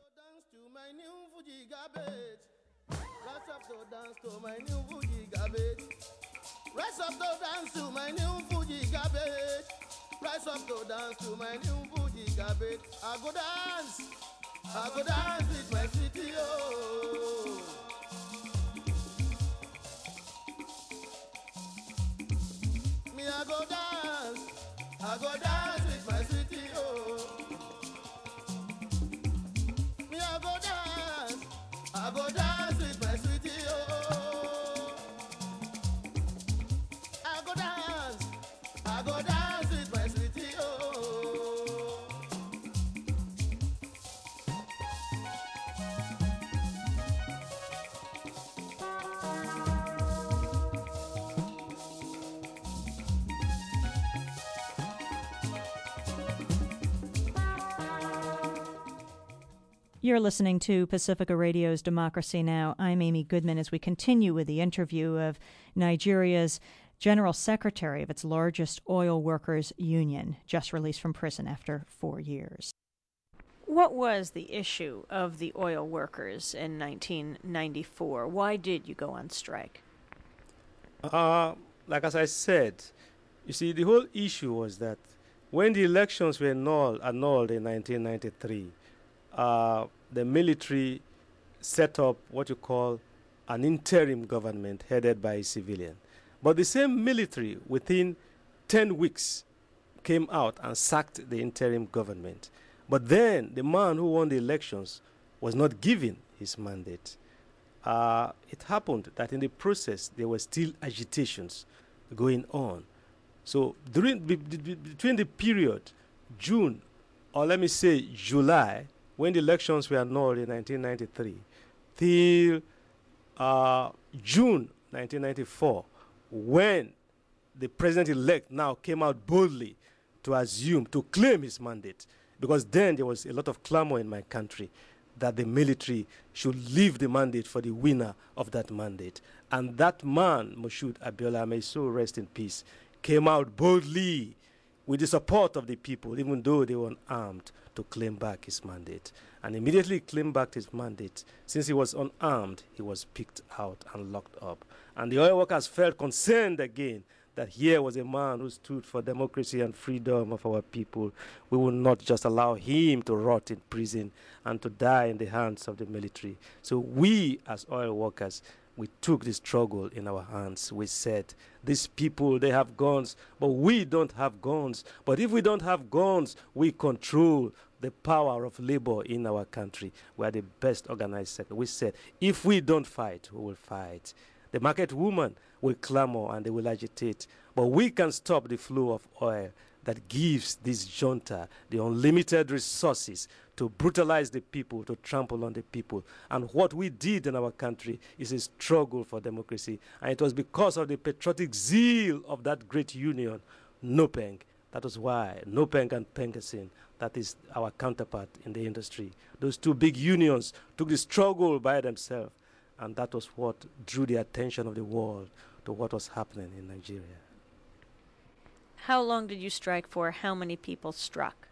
Rise up to dance to my new Fuji garbage. Rise up to dance to my new Fuji garbage. I go dance, I go dance with my city, oh. Me I go dance, I go dance with my city, oh. Me I go dance, I go dance with my city, oh. I go dance with my sweetie, oh. You're listening to Pacifica Radio's Democracy Now! I'm Amy Goodman as we continue with the interview of Nigeria's General Secretary of its largest oil workers union, just released from prison after four years. What was the issue of the oil workers in nineteen ninety-four? Why did you go on strike? Uh, like as I said, you see, the whole issue was that when the elections were annulled, annulled in nineteen ninety-three, uh, the military set up what you call an interim government headed by a civilian. But the same military, within ten weeks, came out and sacked the interim government. But then the man who won the elections was not given his mandate. Uh, it happened that in the process, there were still agitations going on. So during, be, be, between the period June, or let me say July, when the elections were annulled in nineteen ninety-three, till uh, June nineteen ninety-four, when the president-elect now came out boldly to assume, to claim his mandate, because then there was a lot of clamor in my country that the military should leave the mandate for the winner of that mandate. And that man, Moshood Abiola, may so rest in peace, came out boldly with the support of the people, even though they were unarmed, to claim back his mandate. And immediately claimed back his mandate. Since he was unarmed, he was picked out and locked up. And the oil workers felt concerned again that here was a man who stood for democracy and freedom of our people. We will not just allow him to rot in prison and to die in the hands of the military. So we, as oil workers, we took the struggle in our hands. We said, these people, they have guns, but we don't have guns. But if we don't have guns, we control the power of labor in our country. We are the best organized sector. We said, if we don't fight, we will fight. The market woman will clamor and they will agitate. But we can stop the flow of oil that gives this junta the unlimited resources to brutalize the people, to trample on the people. And what we did in our country is a struggle for democracy. And it was because of the patriotic zeal of that great union, NOPENG. That was why NOPENG and Pengasin, that is our counterpart in the industry. Those two big unions took the struggle by themselves. And that was what drew the attention of the world to what was happening in Nigeria. How long did you strike for? How many people struck?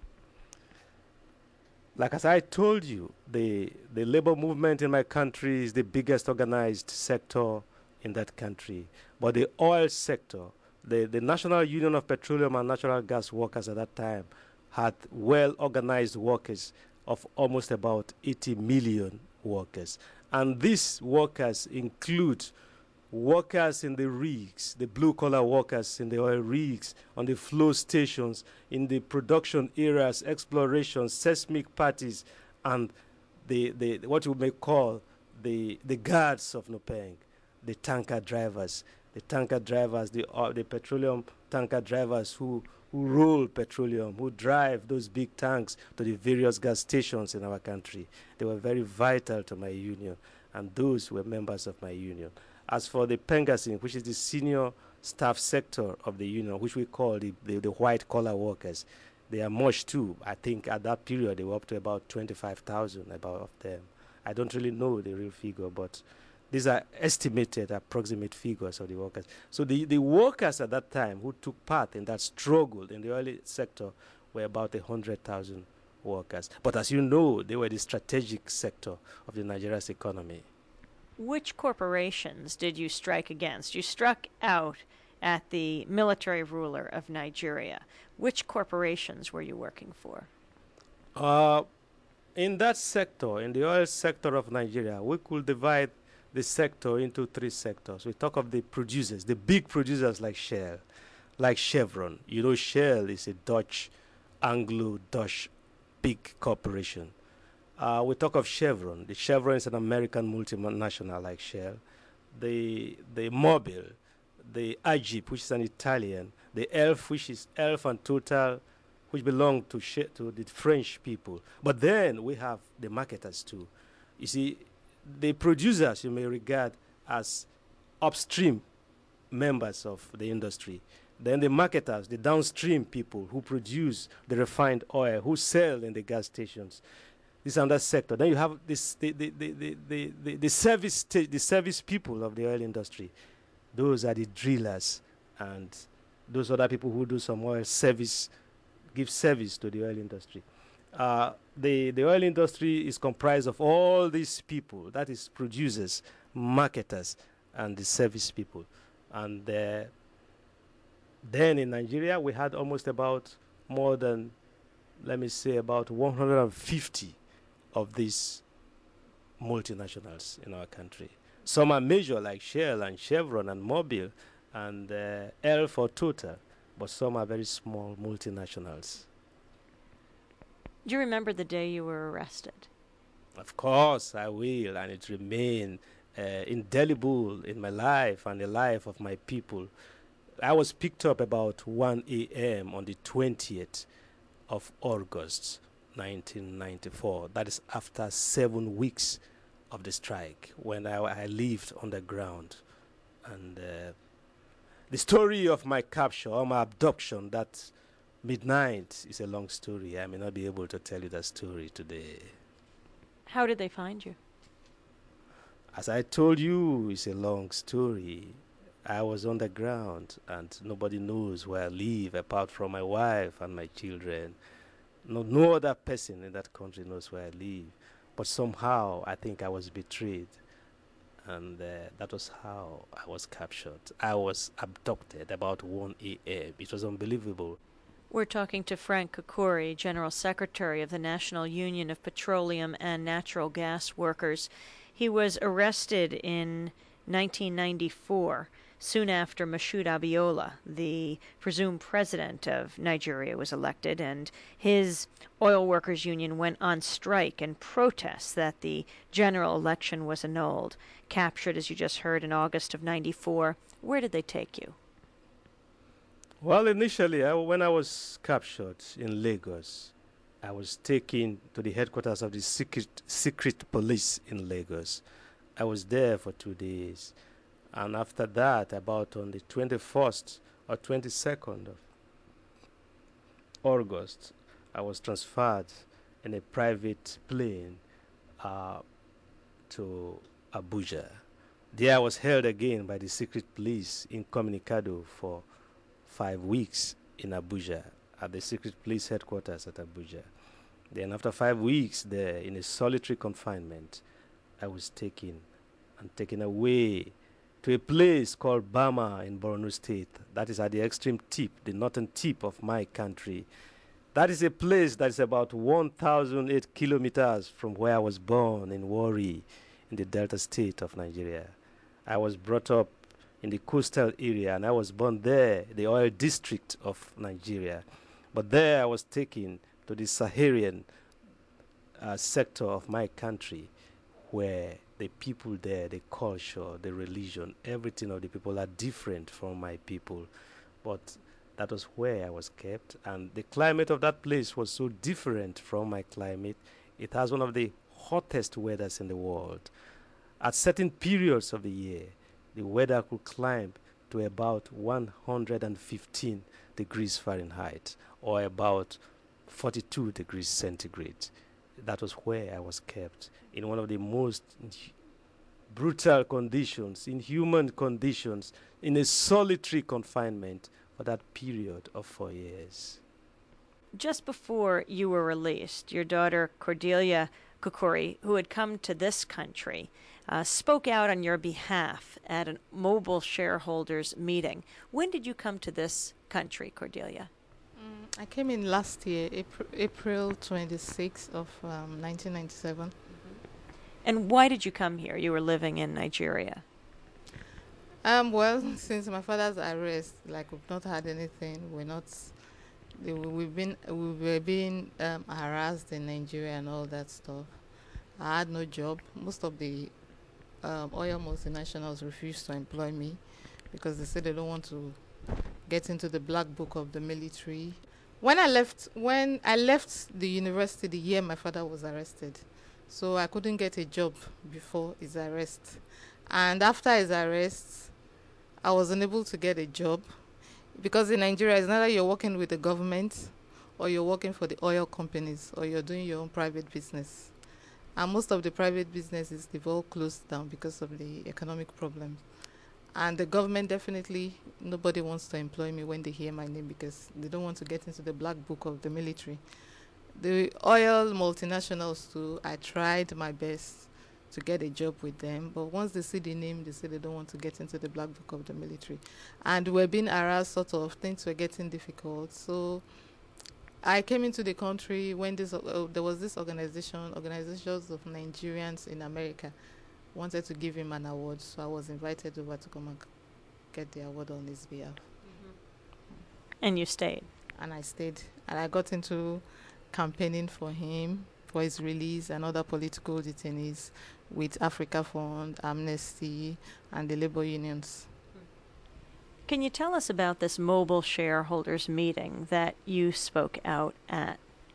Like as I told you, the, the labor movement in my country is the biggest organized sector in that country. But the oil sector, the, the National Union of Petroleum and Natural Gas Workers at that time, had well-organized workers of almost about eighty million workers. And these workers include workers in the rigs, the blue-collar workers in the oil rigs, on the flow stations, in the production areas, exploration, seismic parties, and the, the what you may call the, the guards of Nopeng, the tanker drivers, the tanker drivers, the, uh, the petroleum tanker drivers who, who roll petroleum, who drive those big tanks to the various gas stations in our country. They were very vital to my union, and those were members of my union. As for the Pengasing, which is the senior staff sector of the union, which we call the, the, the white-collar workers, they are much too. I think at that period they were up to about twenty-five thousand about of them. I don't really know the real figure, but these are estimated, approximate figures of the workers. So the, the workers at that time who took part in that struggle in the oil sector were about one hundred thousand workers. But as you know, they were the strategic sector of the Nigeria's economy. Which corporations did you strike against? You struck out at the military ruler of Nigeria. Which corporations were you working for? Uh, in that sector, in the oil sector of Nigeria, we could divide the sector into three sectors. We talk of the producers, the big producers like Shell, like Chevron. You know, Shell is a Dutch, Anglo-Dutch big corporation. Uh, we talk of Chevron. The Chevron is an American multinational like Shell. The the Mobil, the Agip, which is an Italian, the Elf, which is Elf and Total, which belong to sh- to the French people. But then we have the marketers too. You see, the producers you may regard as upstream members of the industry. Then the marketers, the downstream people who produce the refined oil, who sell in the gas stations. This another sector. Then you have this the the the the, the, the, the service sta- the service people of the oil industry. Those are the drillers and those other people who do some oil service, give service to the oil industry. Uh, the the oil industry is comprised of all these people. That is producers, marketers, and the service people. And uh, then in Nigeria we had almost about more than, let me say, about one hundred fifty of these multinationals in our country. Some are major like Shell and Chevron and Mobil and uh, Elf or Total, but some are very small multinationals. Do you remember the day you were arrested? Of course I will, and it remains uh, indelible in my life and the life of my people. I was picked up about one a.m. on the twentieth of August, nineteen ninety-four. That is after seven weeks of the strike, when I, I lived underground. And uh, the story of my capture or my abduction that midnight is a long story. I may not be able to tell you that story today. How did they find you? As I told you, it's a long story. I was underground and nobody knows where I live apart from my wife and my children. No, no other person in that country knows where I live. But somehow I think I was betrayed. And uh, that was how I was captured. I was abducted about one a.m. It was unbelievable. We're talking to Frank Kokori, General Secretary of the National Union of Petroleum and Natural Gas Workers. He was arrested in nineteen ninety-four, soon after Moshood Abiola, the presumed president of Nigeria, was elected, and his oil workers union went on strike and protest that the general election was annulled. Captured, as you just heard, in August of ninety-four. Where did they take you? Well, initially, I, when I was captured in Lagos, I was taken to the headquarters of the secret, secret police in Lagos. I was there for two days. And after that, about on the twenty-first or twenty-second of August, I was transferred in a private plane uh, to Abuja. There I was held again by the secret police incommunicado for five weeks in Abuja, at the secret police headquarters at Abuja. Then after five weeks there, in a solitary confinement, I was taken and taken away to a place called Bama in Borno State. That is at the extreme tip, the northern tip of my country. That is a place that is about one thousand eight kilometers from where I was born in Warri, in the Delta State of Nigeria. I was brought up in the coastal area, and I was born there, the oil district of Nigeria. But there I was taken to the Saharian uh, sector of my country, where the people there, the culture, the religion, everything of the people are different from my people. But that was where I was kept, and the climate of that place was so different from my climate. It has one of the hottest weathers in the world. At certain periods of the year, the weather could climb to about one hundred fifteen degrees Fahrenheit, or about forty-two degrees centigrade. That was where I was kept, in one of the most brutal conditions, inhuman conditions, in a solitary confinement for that period of four years. Just before you were released, your daughter Cordelia Kukuri, who had come to this country, uh, spoke out on your behalf at a Mobil shareholders meeting. When did you come to this country, Cordelia? Mm, I came in last year, April, April twenty-sixth of um, nineteen ninety-seven. Mm-hmm. And why did you come here? You were living in Nigeria. Um, well, since my father's arrest, like we've not had anything. We're not. We've been we were being um, harassed in Nigeria and all that stuff. I had no job. Most of the um, oil multinationals refused to employ me because they said they don't want to get into the black book of the military. When I left, when I left the university, the year my father was arrested, so I couldn't get a job before his arrest, and after his arrest, I was unable to get a job because in Nigeria, it's either you're working with the government or you're working for the oil companies or you're doing your own private business. And most of the private businesses, they've all closed down because of the economic problems. And the government definitely, nobody wants to employ me when they hear my name because they don't want to get into the black book of the military. The oil multinationals too, I tried my best to get a job with them, but once they see the name, they say they don't want to get into the black book of the military. And we're being harassed, sort of, things were getting difficult. So I came into the country when this uh, there was this organization, Organizations of Nigerians in America, wanted to give him an award, so I was invited over to come and get the award on his behalf. Mm-hmm. And you stayed? And I stayed, and I got into campaigning for him, for his release, and other political detainees with Africa Fund, Amnesty, and the labor unions. Can you tell us about this Mobil shareholders meeting that you spoke out at?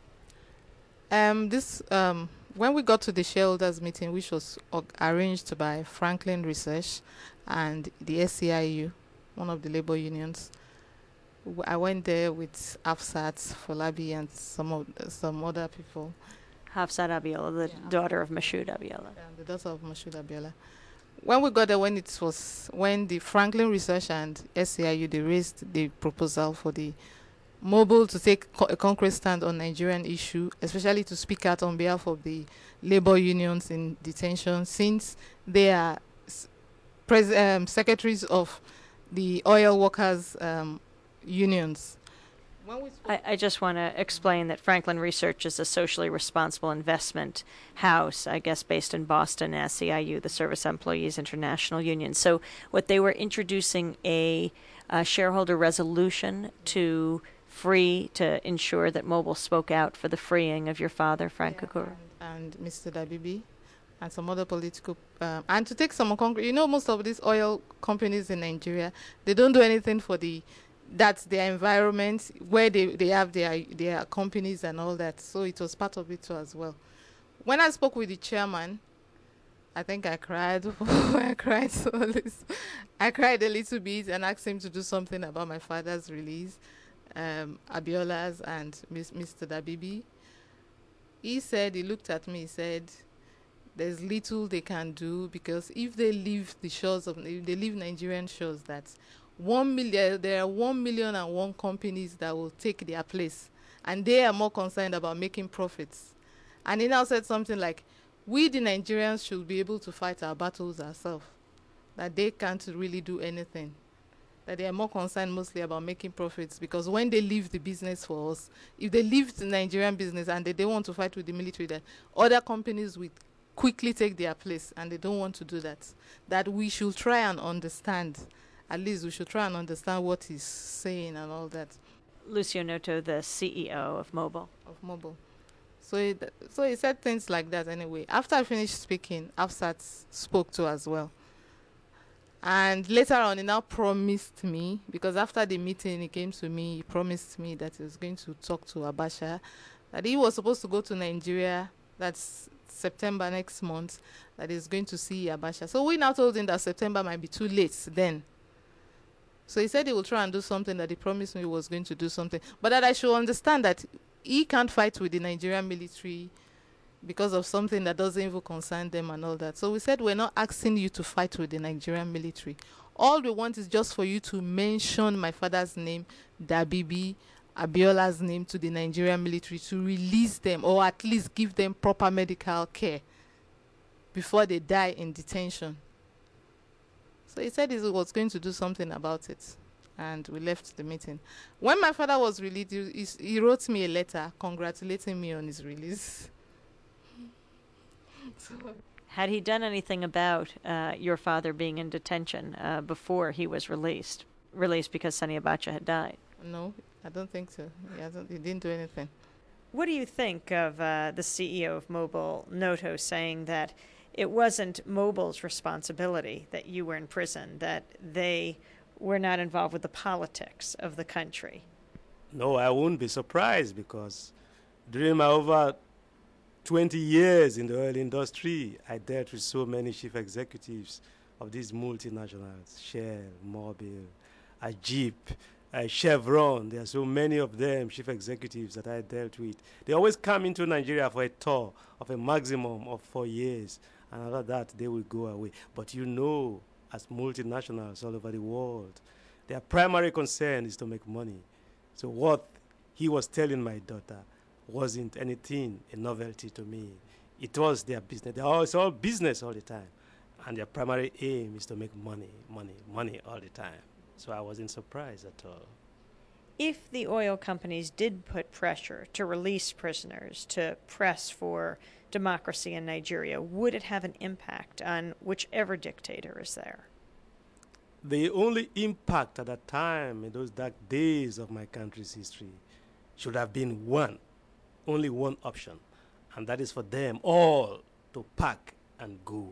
Um, this um, when we got to the shareholders meeting, which was uh, arranged by Franklin Research and the S C I U, one of the labor unions, w- I went there with Afsat, Folabi, and some of, uh, some other people. Hafsat Abiola, the yeah. daughter of Mashoud Abiola. Yeah, the daughter of Mashoud Abiola. When we got there, when it was when the Franklin Research and S C I U they raised the proposal for the Mobil to take co- a concrete stand on Nigerian issue, especially to speak out on behalf of the labor unions in detention, since they are s- pres- um, secretaries of the oil workers um, unions. When we I, I just want to explain that Franklin Research is a socially responsible investment house, I guess based in Boston, S C I U, the Service Employees International Union. So what they were introducing a, a shareholder resolution to free, to ensure that Mobil spoke out for the freeing of your father, Frank yeah, Kukuri. And, and Mister Dabibi, and some other political, um, and to take some concrete, you know, most of these oil companies in Nigeria, they don't do anything for the, that's their environment where they, they have their their companies and all that. So it was part of it too as well. When I spoke with the chairman, I think I cried. I cried so I cried a little bit and asked him to do something about my father's release, um, Abiola's and Miss, Mister Dabibi. He said, he looked at me, he said, there's little they can do because if they leave the shores of, if they leave Nigerian shores, that One million, there are one million and one companies that will take their place, and they are more concerned about making profits. And he now said something like, "We, the Nigerians, should be able to fight our battles ourselves. That they can't really do anything. that they are more concerned mostly about making profits, because when they leave the business for us, if they leave the Nigerian business and they don't want to fight with the military, that other companies will quickly take their place, and they don't want to do that. That we should try and understand, at least we should try and understand what he's saying and all that. Lucio Noto, the C E O of Mobil. Of Mobil. So he, so he said things like that anyway. After I finished speaking, Afsat spoke to as well. And later on, he now promised me, because after the meeting, he came to me, he promised me that he was going to talk to Abacha, that he was supposed to go to Nigeria, that's September next month, that he's going to see Abacha. So we now told him that September might be too late then. So he said he will try and do something, that he promised me he was going to do something. But that I should understand that he can't fight with the Nigerian military because of something that doesn't even concern them and all that. So we said, we're not asking you to fight with the Nigerian military. All we want is just for you to mention my father's name, Dabibi, Abiola's name, to the Nigerian military, to release them, or at least give them proper medical care before they die in detention. So he said he was going to do something about it. And we left the meeting. When my father was released, he, he wrote me a letter congratulating me on his release. So, had he done anything about uh, your father being in detention uh, before he was released? Released because Sani Abacha had died? No, I don't think so. He, hasn't, he didn't do anything. What do you think of uh, the C E O of Mobil, Noto, saying that it wasn't Mobil's responsibility that you were in prison, that they were not involved with the politics of the country? No, I wouldn't be surprised, because during my over twenty years in the oil industry, I dealt with so many chief executives of these multinationals, Shell, Mobil, Ajip, uh, Chevron. There are so many of them, chief executives that I dealt with. They always come into Nigeria for a tour of a maximum of four years, and after that, they will go away. But you know, as multinationals all over the world, their primary concern is to make money. So what he was telling my daughter wasn't anything, a novelty to me. It was their business. They are, it's all business all the time. And their primary aim is to make money, money, money all the time. So I wasn't surprised at all. If the oil companies did put pressure to release prisoners, to press for democracy in Nigeria, would it have an impact on whichever dictator is there? The only impact at that time, in those dark days of my country's history, should have been one, only one option, and that is for them all to pack and go.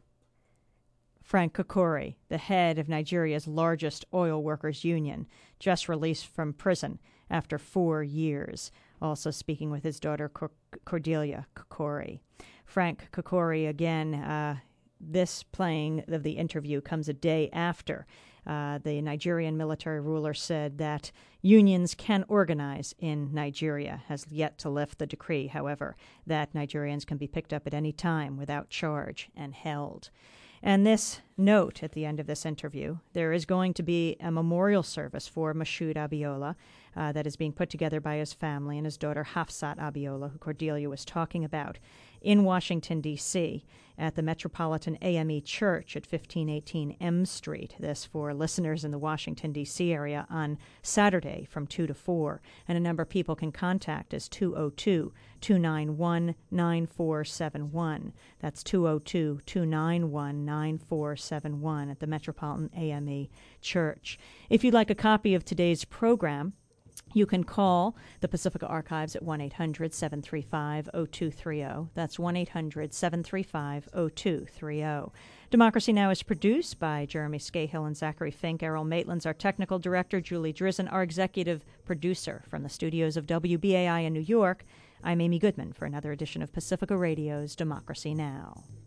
Frank Kokori, the head of Nigeria's largest oil workers union, just released from prison after four years, also speaking with his daughter Cordelia Kokori. Frank Kokori, again, uh, this playing of the interview comes a day after uh, the Nigerian military ruler said that unions can organize in Nigeria, has yet to lift the decree, however, that Nigerians can be picked up at any time without charge and held. And this note at the end of this interview, there is going to be a memorial service for Moshood Abiola uh, that is being put together by his family and his daughter Hafsat Abiola, who Cordelia was talking about, in Washington, D C at the Metropolitan A M E Church at fifteen eighteen M Street. This for listeners in the Washington, D C area on Saturday from two to four. And a number of people can contact us, two oh two, two nine one, nine four seven one. That's two oh two, two nine one, nine four seven one at the Metropolitan A M E Church. If you'd like a copy of today's program, you can call the Pacifica Archives at one eight hundred, seven three five, oh two three oh. That's one eight hundred, seven three five, oh two three oh. Democracy Now! Is produced by Jeremy Scahill and Zachary Fink. Errol Maitland's our technical director, Julie Drizzen, our executive producer. From the studios of W B A I in New York, I'm Amy Goodman for another edition of Pacifica Radio's Democracy Now!